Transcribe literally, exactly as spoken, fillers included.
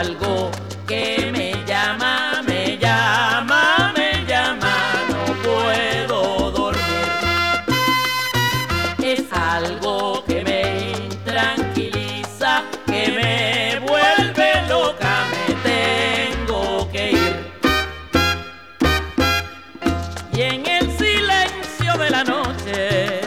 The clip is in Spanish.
algo que me llama, me llama, me llama, no puedo dormir. Es algo que me intranquiliza, que me vuelve loca, me tengo que ir. Y en el silencio de la noche